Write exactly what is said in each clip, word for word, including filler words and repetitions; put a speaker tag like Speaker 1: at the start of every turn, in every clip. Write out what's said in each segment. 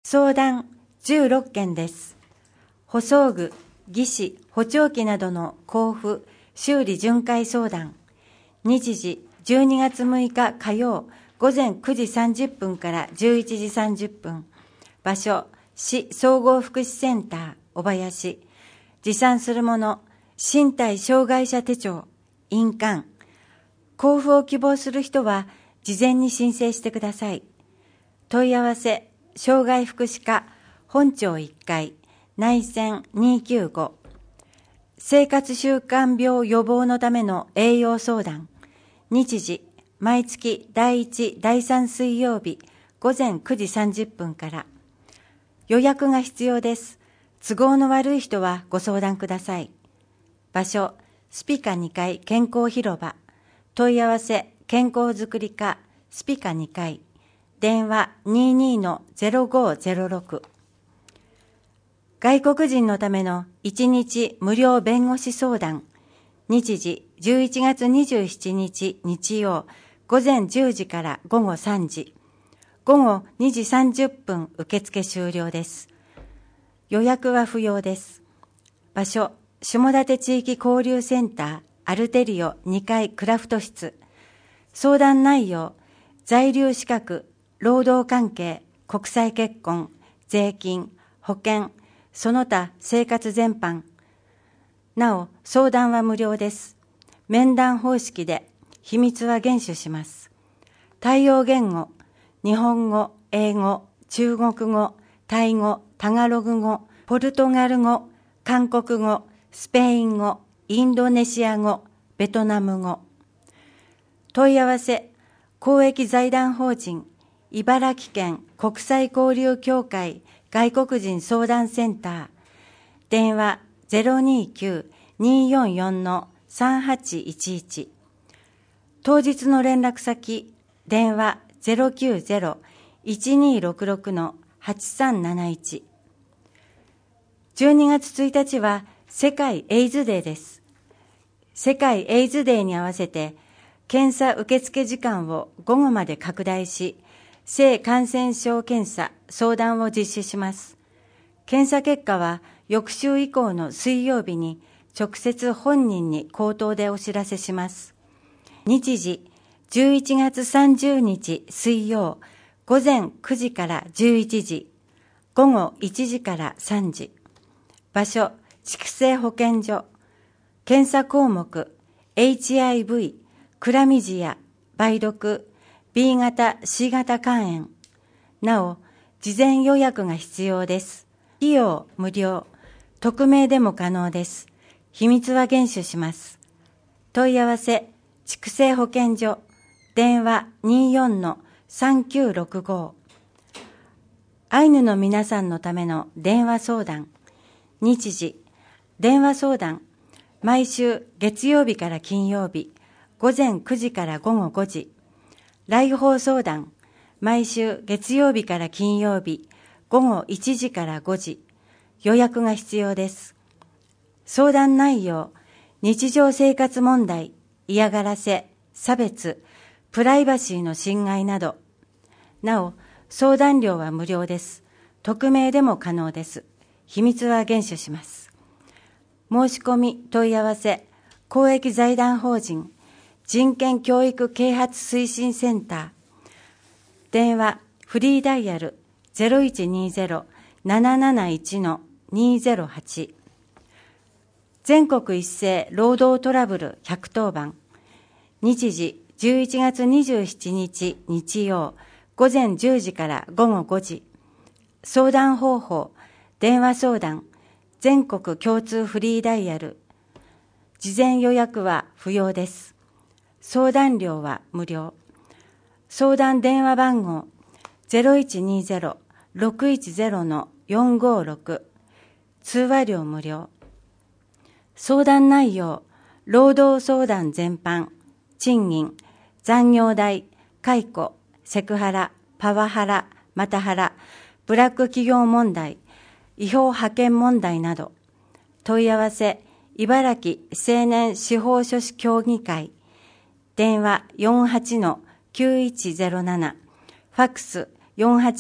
Speaker 1: 相談じゅうろっけんです。補装具、技師、補聴器などの交付、修理巡回相談。日時じゅうにがつむいか火曜午前くじさんじゅっぷんからじゅういちじさんじゅっぷん。場所、市総合福祉センター、小林。持参するもの、身体障害者手帳、印鑑。交付を希望する人は、事前に申請してください。問い合わせ、障害福祉課、本町いっかい、内線にきゅうご。生活習慣病予防のための栄養相談。日時、毎月だいいち、だいさん水曜日、午前くじさんじゅっぷんから。予約が必要です。都合の悪い人はご相談ください。場所、スピカにかい健康広場。問い合わせ、健康づくり課、スピカにかい。電話 にじゅうにのゼロごゼロろく。外国人のためのいちにち無料弁護士相談。日時じゅういちがつにじゅうしちにち日曜午前じゅうじから午後さんじ。午後にじさんじゅっぷん受付終了です。予約は不要です。場所、下館地域交流センターアルテリオにかいクラフト室。相談内容、在留資格、労働関係、国際結婚、税金、保険、その他生活全般。なお、相談は無料です。面談方式で、秘密は厳守します。対応言語、日本語、英語、中国語、タイ語、タガログ語、ポルトガル語、韓国語、スペイン語、インドネシア語、ベトナム語。問い合わせ、公益財団法人、茨城県国際交流協会外国人相談センター。電話 ゼロにきゅう にーよんよん さんはちいちいち。当日の連絡先、電話 ゼロきゅうゼロ いちにろくろく はちさんなないち。じゅうにがつついたちは世界エイズデーです。世界エイズデーに合わせて、検査受付時間を午後まで拡大し、性感染症検査、相談を実施します。検査結果は翌週以降の水曜日に直接本人に口頭でお知らせします。日時、じゅういちがつさんじゅうにち水曜、午前くじからじゅういちじ、午後いちじからさんじ。場所、畜生保健所。検査項目、エイチアイブイ、クラミジア、梅毒、ビー 型、シー 型肝炎。なお、事前予約が必要です。費用無料。匿名でも可能です。秘密は厳守します。問い合わせ、畜生保健所。電話 にーよんのさんきゅうろくご。アイヌの皆さんのための電話相談。日時、電話相談。毎週月曜日から金曜日、午前くじから午後ごじ。来訪相談。毎週月曜日から金曜日、午後いちじからごじ。予約が必要です。相談内容、日常生活問題、嫌がらせ、差別、プライバシーの侵害など。なお、相談料は無料です。匿名でも可能です。秘密は厳守します。申し込み問い合わせ、公益財団法人、人権教育啓発推進センター。電話、フリーダイヤル ゼロいちにゼロ なななないち にゼロはち。全国一斉労働トラブルひゃくとおばん。日時、じゅういちがつにじゅうしちにち日曜、午前じゅうじから午後ごじ。相談方法、電話相談、全国共通フリーダイヤル。事前予約は不要です。相談料は無料。相談電話番号 ゼロいちにゼロ ろくいちゼロ よんごろく。通話料無料。相談内容、労働相談全般、賃金、残業代、解雇、セクハラ、パワハラ、マタハラ、ブラック企業問題、違法派遣問題など。問い合わせ、茨城青年司法書士協議会。電話 よんはちのきゅういちゼロなな、ファックス よんはちの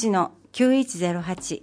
Speaker 1: きゅういちゼロはち。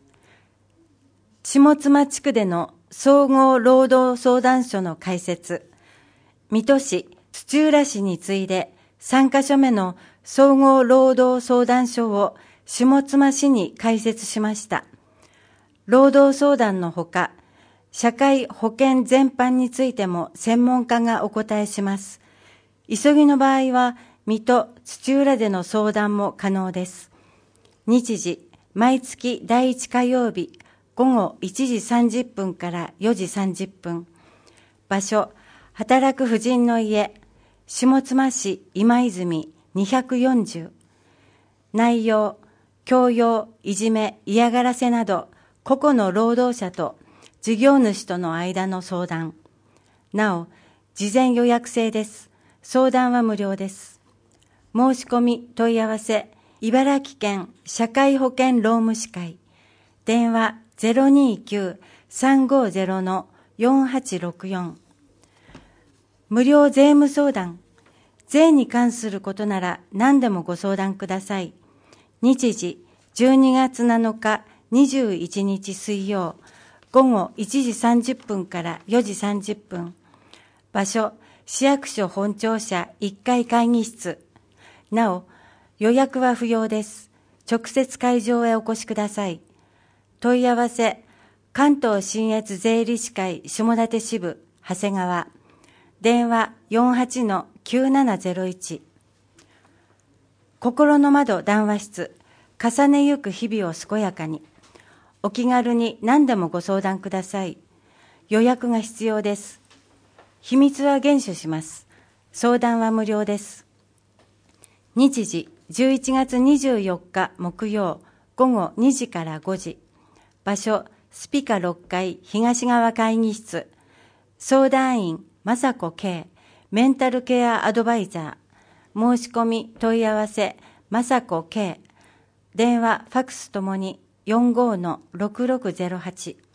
Speaker 1: 下妻地区での総合労働相談所の開設、水戸市、土浦市に次いでさんカ所目の総合労働相談所を下妻市に開設しました。労働相談のほか、社会保険全般についても専門家がお答えします。急ぎの場合は、水戸、土浦での相談も可能です。日時、毎月だいいち火曜日、午後いちじさんじゅっぷんからよじさんじゅっぷん。場所、働く婦人の家、下妻市今泉にひゃくよんじゅう。内容、強要、いじめ、嫌がらせなど、個々の労働者と事業主との間の相談。なお、事前予約制です。相談は無料です。申し込み、問い合わせ、茨城県社会保険労務士会。電話 ゼロにーきゅう さんごーゼロ よんはちろくよん。無料税務相談。税に関することなら何でもご相談ください。日時、じゅうにがつなのかにじゅういちにち水曜、午後いちじさんじゅっぷんからよじさんじゅっぷん。場所、市役所本庁舎いっかい会議室。なお、予約は不要です。直接会場へお越しください。問い合わせ、関東信越税理士会下館支部、長谷川。電話 よんはちのきゅうななゼロいち。心の窓談話室、重ねゆく日々を健やかに。お気軽に何でもご相談ください。予約が必要です。秘密は厳守します。相談は無料です。日時、じゅういちがつにじゅうよっか木曜、午後にじからごじ。場所、スピカろっかい東側会議室。相談員、雅子圭、メンタルケアアドバイザー。申し込み、問い合わせ、雅子圭。電話、ファクスともに よんごーのろくろくゼロはち。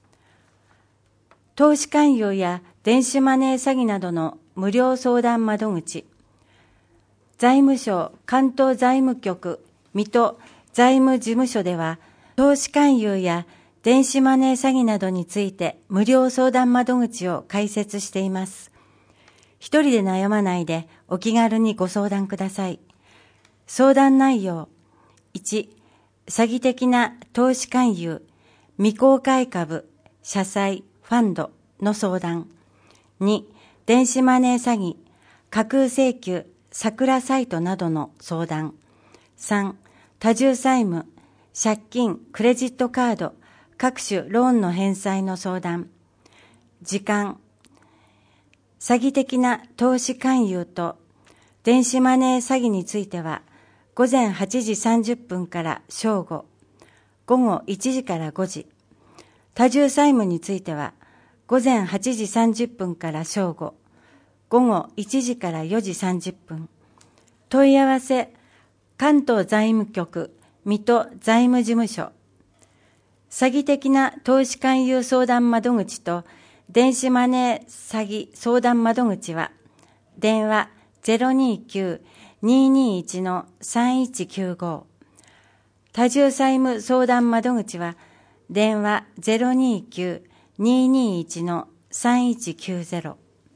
Speaker 1: 投資勧誘や電子マネー詐欺などの無料相談窓口。財務省関東財務局水戸財務事務所では、投資勧誘や電子マネー詐欺などについて無料相談窓口を開設しています。一人で悩まないでお気軽にご相談ください。相談内容。いち、詐欺的な投資勧誘、未公開株、社債、ファンドの相談。に、電子マネー詐欺、架空請求、桜サイトなどの相談。さん、多重債務、借金、クレジットカード、各種ローンの返済の相談。時間。詐欺的な投資勧誘と電子マネー詐欺については、午前はちじさんじゅっぷんから正午、午後いちじからごじ。多重債務については、午前はちじさんじゅっぷんから正午、午後いちじからよじさんじゅっぷん。問い合わせ、関東財務局、水戸財務事務所。詐欺的な投資勧誘相談窓口と電子マネー詐欺相談窓口は、電話 ゼロにーきゅう にーにーいち のさんいちきゅうご。多重債務相談窓口は、電話 ゼロにーきゅう にーにーいち のさんいちきゅうゼロ。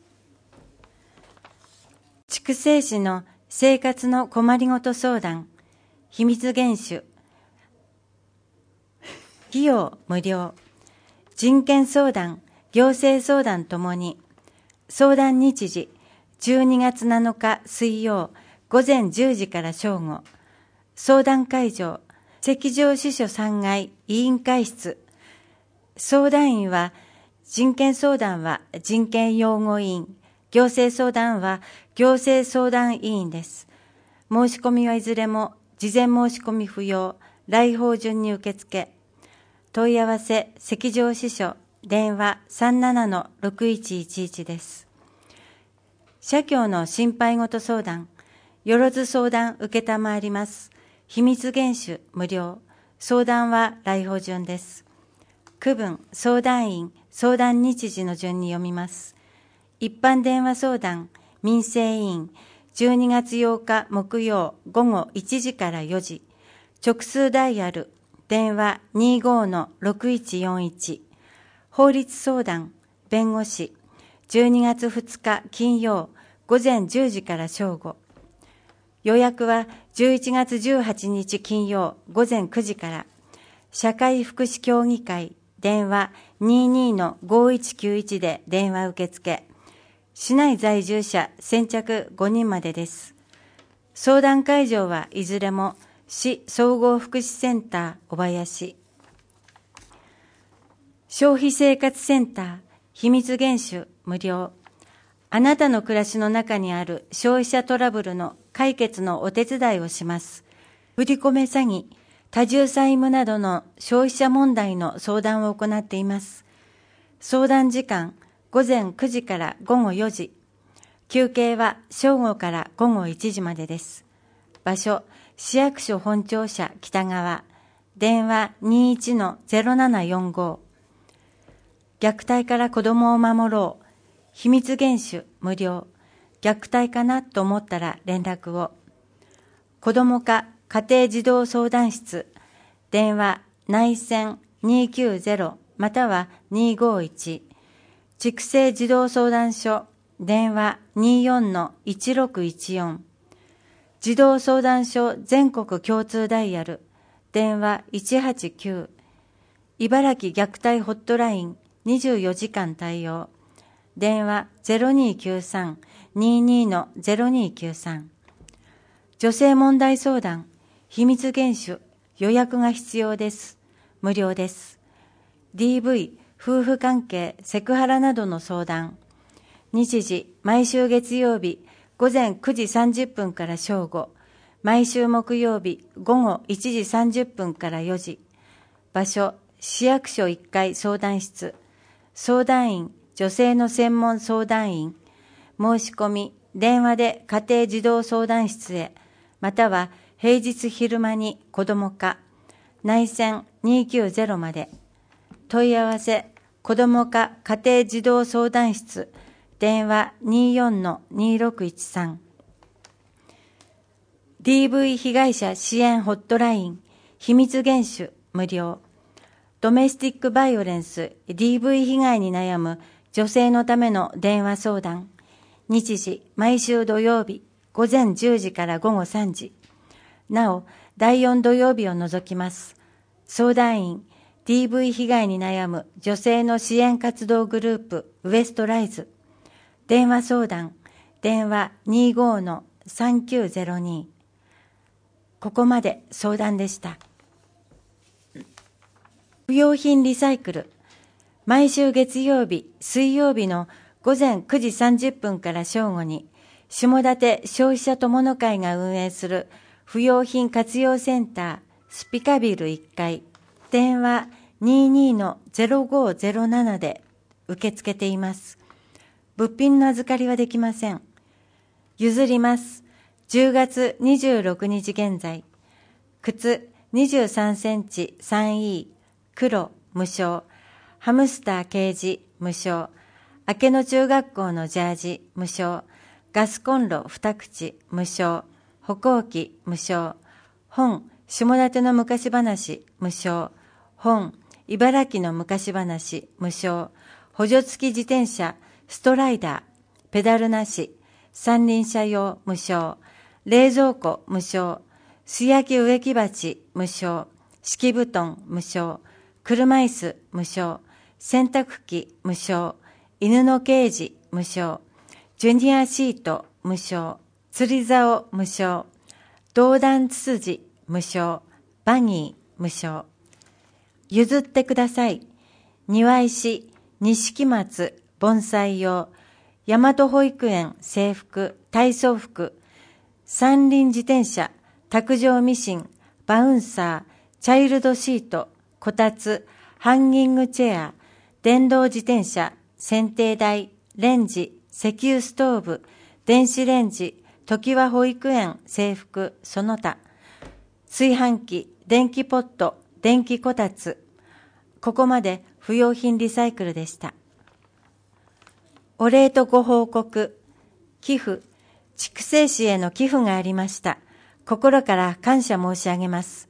Speaker 1: 筑西市の生活の困りごと相談、秘密厳守。費用無料。人権相談、行政相談ともに。相談日時、じゅうにがつなのか水曜、午前じゅうじから正午。相談会場、赤城支所さんがい委員会室。相談員は、人権相談は人権擁護委員、行政相談は行政相談委員です。申し込みはいずれも事前申し込み不要、来訪順に受付。問い合わせ、赤城支所、電話 さんななのろくいちいちいち です。社協の心配事相談、よろず相談受けたまわります。秘密厳守無料。相談は来訪順です。区分、相談員、相談日時の順に読みます。一般電話相談、民生委員、じゅうにがつようか木曜午後いちじからよじ。 直通ダイヤル、電話 にじゅうごのろくいちよんいち、法律相談、弁護士、じゅうにがつふつか金曜午前じゅうじから正午。予約はじゅういちがつじゅうはちにち金曜午前くじから、社会福祉協議会、電話 にじゅうにのごいちきゅういち で電話受付。市内在住者先着ごにんまでです。相談会場はいずれも市総合福祉センター小林、消費生活センター秘密厳守無料。あなたの暮らしの中にある消費者トラブルの解決のお手伝いをします。振り込め詐欺、多重債務などの消費者問題の相談を行っています。相談時間、午前くじから午後よじ。休憩は正午から午後いちじまでです。場所、市役所本庁舎北側。電話 にじゅういちのゼロななよんご。虐待から子供を守ろう。秘密厳守無料。虐待かなと思ったら連絡を。子ども課家庭児童相談室。電話内線にきゅうゼロまたはにごいち。畜生児童相談所。電話にじゅうよんのいちろくいちよん。児童相談所全国共通ダイヤル。電話いちはちきゅう。茨城虐待ホットラインにじゅうよじかん対応。電話 ゼロにきゅうさん にじゅうにのゼロにきゅうさん。女性問題相談、秘密厳守、予約が必要です。無料です。ディーブイ、夫婦関係、セクハラなどの相談。日時、毎週月曜日、午前くじさんじゅっぷんから正午。毎週木曜日、午後いちじさんじゅっぷんからよじ。場所、市役所いっかい相談室。相談員、女性の専門相談員。申し込み、電話で家庭児童相談室へ、または平日昼間に子ども課、内線にきゅうゼロまで。問い合わせ、子ども課家庭児童相談室、電話 にじゅうよんのにろくいちさん。ディーブイ 被害者支援ホットライン、秘密厳守無料。ドメスティックバイオレンス ディーブイ 被害に悩む女性のための電話相談。日時、毎週土曜日、午前じゅうじから午後さんじ。なお、だいよん土曜日を除きます。相談員、ディーブイ 被害に悩む女性の支援活動グループ、ウエストライズ。電話相談、電話にじゅうごのさんきゅうゼロに。ここまで相談でした。不用品リサイクル。毎週月曜日、水曜日の午前くじさんじゅっぷんから正午に、下館消費者友の会が運営する不用品活用センター、スピカビルいっかい、電話にじゅうにのゼロごゼロななで受け付けています。物品の預かりはできません。譲ります。じゅうがつにじゅうろくにち現在、靴にじゅうさんセンチ スリーイー、黒無償、ハムスターケージ無償、明けの中学校のジャージ無償、ガスコンロに口無償、歩行器無償、本下館の昔話無償、本茨城の昔話無償、補助付き自転車ストライダー、ペダルなし、三輪車用無償、冷蔵庫無償、素焼き植木鉢無償、敷布団無償、車椅子無償、洗濯機無償、犬のケージ無償、ジュニアシート無償、釣り竿無償、銅弾ツツジ無償、バギー無償。譲ってください。庭石、錦松、盆栽用、大和保育園制服、体操服、三輪自転車、卓上ミシン、バウンサー、チャイルドシート、こたつ、ハンギングチェア、電動自転車、剪定台、レンジ、石油ストーブ、電子レンジ、常盤保育園制服、その他、炊飯器、電気ポット、電気こたつ。ここまで不用品リサイクルでした。お礼とご報告、寄付、筑西市への寄付がありました。心から感謝申し上げます。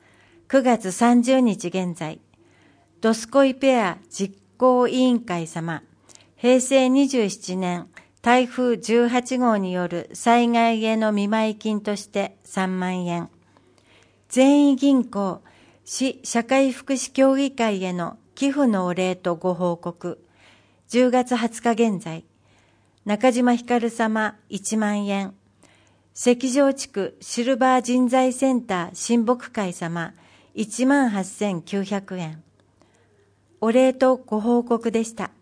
Speaker 1: くがつさんじゅうにち現在、ドスコイペア実行委員会様、へいせいにじゅうななねん台風じゅうはちごうによる災害への見舞い金としてさんまんえん、善意銀行市社会福祉協議会への寄付のお礼とご報告、じゅうがつはつか現在、中島ひかる様いちまんえん、関城地区シルバー人材センター親睦会様いちまんはっせんきゅうひゃくえん、お礼とご報告でした。